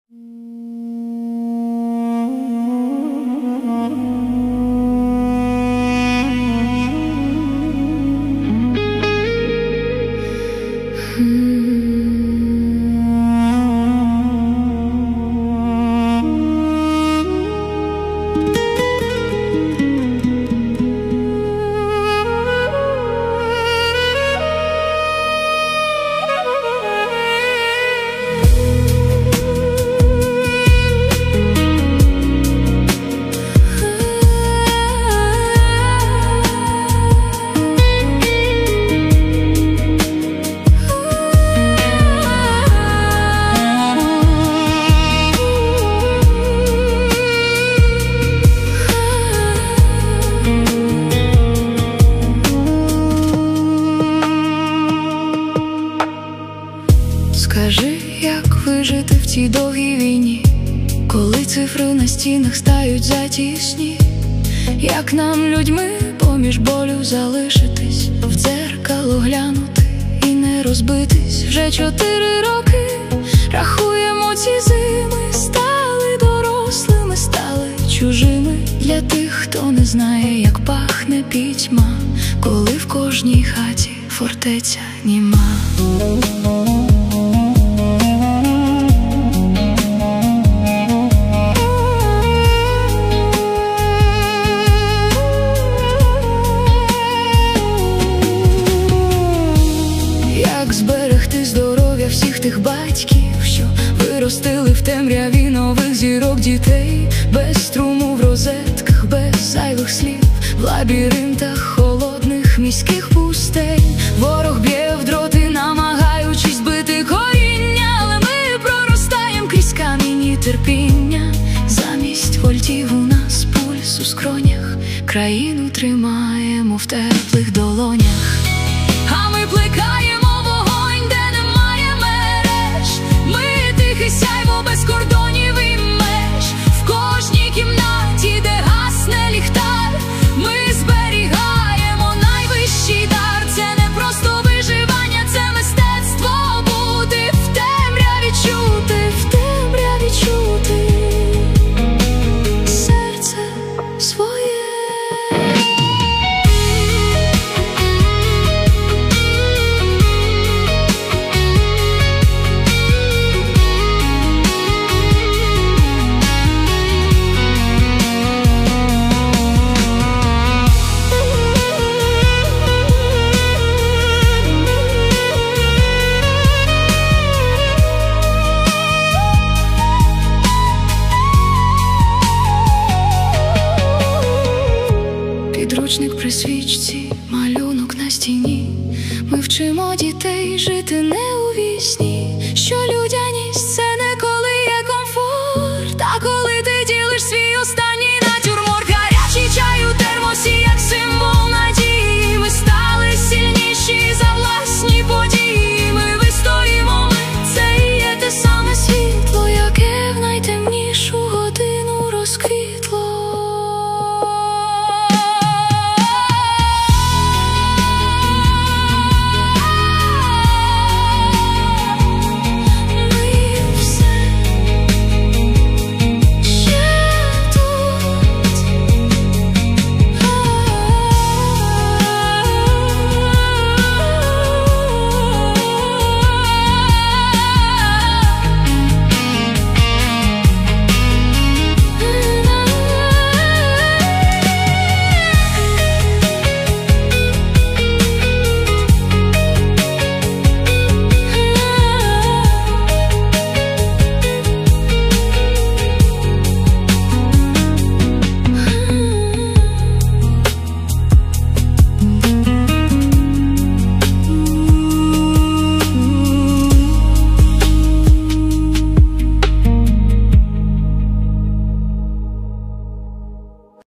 Скажи, як вижити в цій довгій війні, коли цифри на стінах стають затісні? Як нам, людьми, поміж болю залишитись, в дзеркало глянути і не розбитись? Вже 4 роки рахуємо ці зими, стали дорослими, стали чужими для тих, хто не знає, як пахне пітьма, коли в кожній хаті фортеця німа. Як зберегти здоров'я всіх тих батьків, що виростили в темряві нових зірок дітей, без струму в розетках, без зайвих слів, в лабіринтах холодних міських пустель. Ворог б'є в дроти, намагаючись збити коріння, але ми проростаєм крізь камінь і терпіння. Замість вольтів у нас пульс у скронях, країну тримаємо в теплих домах.